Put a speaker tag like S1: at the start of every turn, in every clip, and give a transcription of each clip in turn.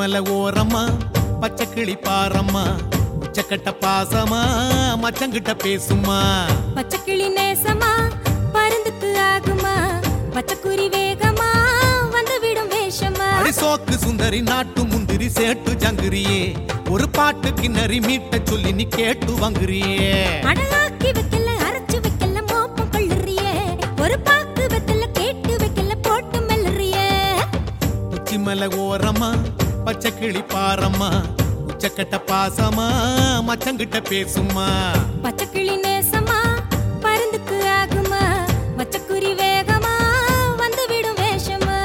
S1: மலை ஓரமா பச்சை கிளி பாரம்மா உச்சக்கட்ட பாசமா மச்சங்கிட்ட பேசுமா
S2: பச்சைக்கிளி நேசமா பருந்துக்கு ஆகுமா பச்சைக்குரி வேகமா வந்து விடும் வேஷமா
S1: சோக்கு சுந்தரி நாட்டு முந்திரி சேட்டு ஜங்குரியே ஒரு பாட்டு கிண்ணறி மீட்ட சொல்லி நீ கேட்டு வாங்குறியே
S2: அடகாக்கி வைக்கல அரைச்சு வைக்கல மோப்பம் கொள்ளுறியே ஒரு பாக்கு வெத்தல கேட்டு வைக்கல போட்டு மெல்லுறியே
S1: உச்சி மலை ஓரமா பச்சை கிளி பாரம்மா உச்சக்கட்ட பாசமா மச்சங்கிட்ட பேசுமா
S2: பச்சைக்கிளி நேசமா பருந்துக்கு ஆகுமா பச்சைக்குரி வேகமா வந்து விடும் வேஷமா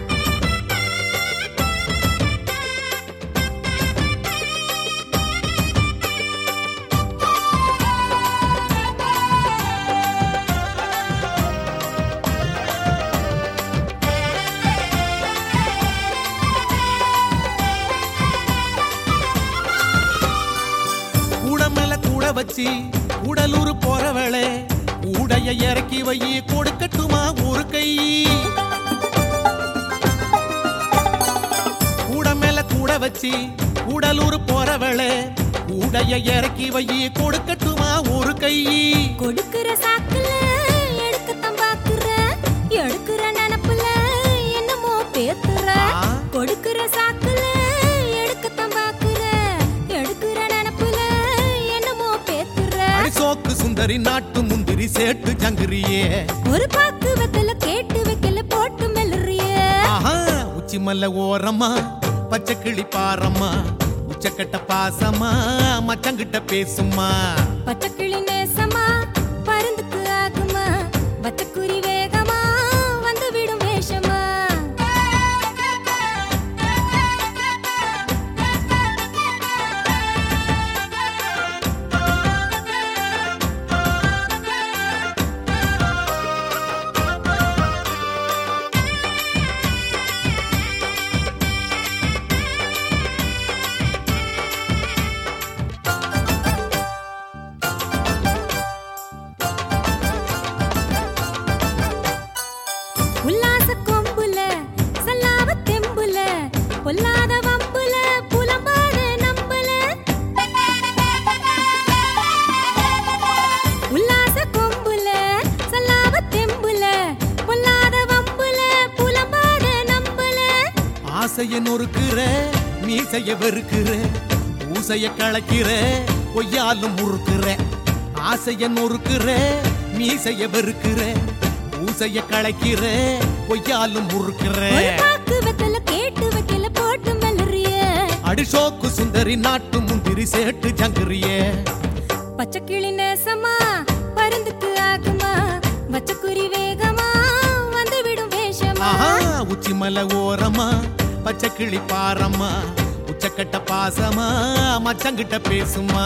S1: வச்சி உடலூர் போறவளே உடைய இறக்கி வையி கொடுக்கட்டுமா ஒரு கை கூட மேல கூட வச்சி உடலூர் போறவளே உடைய இறக்கி வையி கொடுக்கட்டுமா ஒரு கை
S2: கொடுக்கிற சாக்குல எடுக்கத்தான் பாக்குற எடுக்கிற நினப்புல என்னமோ பேத்துற கொடுக்கிற சாக்குல எடுக்கத்தான் பாக்குற எடுக்கிற நினப்புல என்னமோ பேத்துற
S1: சோக்கு சுந்தரி நாட்டு முந்திரி சேட்டு ஜங்குரியே
S2: ஒரு பாக்கு வெத்தல கேட்டு வைக்கல போட்டு மெல்லுறியே
S1: உச்சி மலை ஓரமா பச்சை கிளி பாரம்மா உச்சக்கட்ட பாசமா மச்சங்கிட்ட பேசுமா
S2: பச்சைக்கிளி நேசமா பருந்துக்கு ஆகுமா பச்சைக்குரி வேகமா வந்து விடும் வேஷமா உல்லாச கொம்புல சல்லாவ தெம்புல பொல்லாத வம்புல புலம்பாத நம்பல உல்லாச கொம்புல சல்லாவ தெம்புல பொல்லாத வம்புல புலம்பாத நம்பல
S1: ஆசைய நொறுக்குற மீசைய வெறுக்கிற ஊசைய கலக்கிற பொய்யாலும் முறுக்குற ஆசைய நொறுக்குற மீசைய வெறுக்கிற ஊசைய கலக்கிற பொய்யாலும் முறுக்கிற
S2: ஒரு பாக்கு வெத்தல கேட்டு வைக்கல போட்டு மெல்லுறியே
S1: அடிசோக்கு சுந்தரி நாட்டு முந்திரி சேட்டு ஜங்குரியே
S2: பச்சைக்கிளி நேசமா பருந்துக்கு ஆகுமா பச்சைக்குரி வேகமா வந்து விடும் வேஷமா
S1: உச்சி மலை ஓரமா பச்சை கிளி பாரம்மா உச்சக்கட்ட பாசமா மச்சங்கிட்ட பேசுமா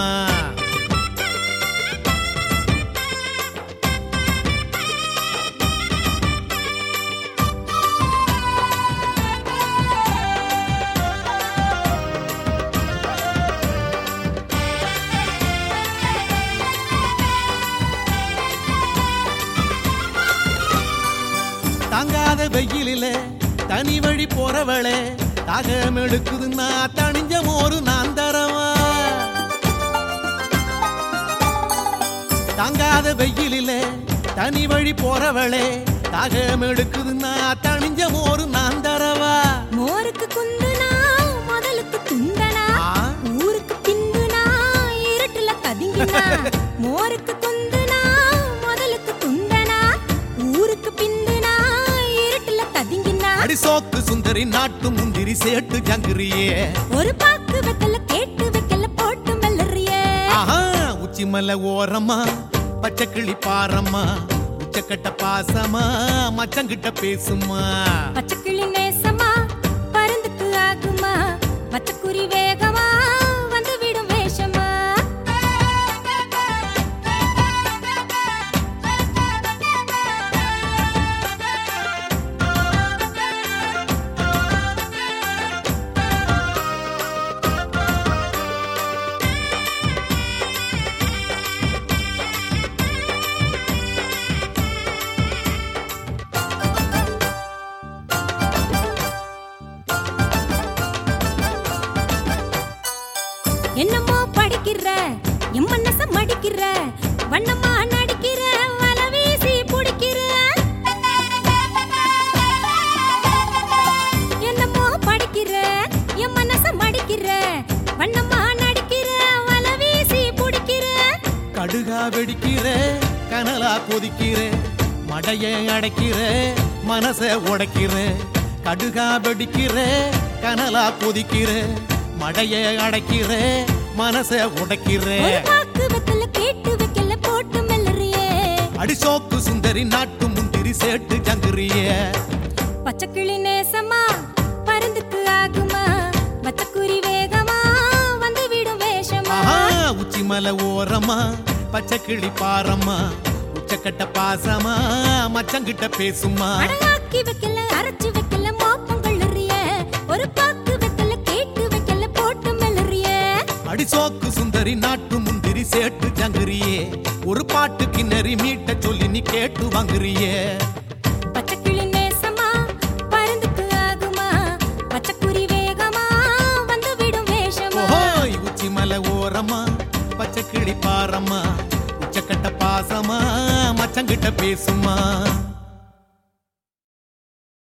S1: தாங்காத வெயிலில தனி வழி போறவளே தாகம் எடுக்குதுன்னா தனிஞ்ச மோரு நான் தரவா தாங்காத வெயிலில தனி வழி போறவளே தாகம் எடுக்குதுன்னா தனிஞ்ச மோரு நான் தரவா
S2: மோருக்கு குந்துனா முதலுக்கு குந்தனா ஊருக்கு பிந்துனா இருட்டுல கதிங்கினா மோருக்கு குந்துனா முதலுக்கு குந்தனா ஊருக்கு பிந்துனா இருட்டுல கதிங்கினா
S1: அடிசோக்கு சுந்தரி நாட்டு முந்திரி சேட்டு ஜங்குரியே
S2: ஒரு பாக்கு வெத்தல கேட்டு வைக்கல போட்டு மெல்லுறியே
S1: உச்சி மலை ஓரமா பச்சை கிளி பாரம்மா உச்சக்கட்ட பாசமா மச்சங்கிட்ட பேசுமா
S2: பச்சைக்கிளி நேசமா பருந்துக்கு ஆகுமா பச்சைக்குரி வேகமா வந்து விடும் வேஷமா படிக்கிற வண்ணமா நடிக்கிற வலை வீசி பிடிக்கிற என்னமோ படிக்கிற என் மனச மடிக்கிற வண்ணமா நடிக்கிற வலை வீசி பிடிக்கிற
S1: கடுகா வெடிக்கிற கனலா கொதிக்கிற மடைய அடைக்கிற மனச உடைக்கிற கடுகா வெடிக்கிற கனலா கொதிக்கிற மடைய அடைக்கிற மனச உடைக்கிற
S2: ஒரு பாக்கு வெத்தல கேட்டு வைக்கல போட்டு மெல்லறியே
S1: அடிசோக்கு சுந்தரி நாட்டு முந்திரி சேட்டு ஜங்குறியே
S2: பச்சைக்கிளி நேசமா பருந்துக்கு ஆகுமா பச்சைக்குரி வேகமா வந்து விடும் வேஷமா
S1: உச்சி மலை ஓரமா பச்சை கிளி பாரம்மா உச்சக்கட்ட பாசமா மச்சங்கிட்ட பேசுமா
S2: அடகாக்கி வைக்கல அரைச்சு வைக்கல மோப்பம் கொள்ளுறியே ஒரு பாக்கு வெத்தல கேட்டு வைக்கல போட்டு மெல்லறியே
S1: அடிசோக்கு சுந்தரி நாட்டு முந்திரி சேட்டு ஜங்குறியே ஒரு பாட்டு கிண்ணறி மீட்ட சொல்லி நீ கேட்டு வாங்குறியே
S2: பச்சைக்கிளி நேசமா பருந்துக்கு ஆகுமா பச்சைக்குரி வேகமா வந்து விடும் வேஷமா
S1: உச்சி மலை ஓரமா பச்சை கிளி பாரம்மா உச்சக்கட்ட பாசமா மச்சங்கிட்ட பேசுமா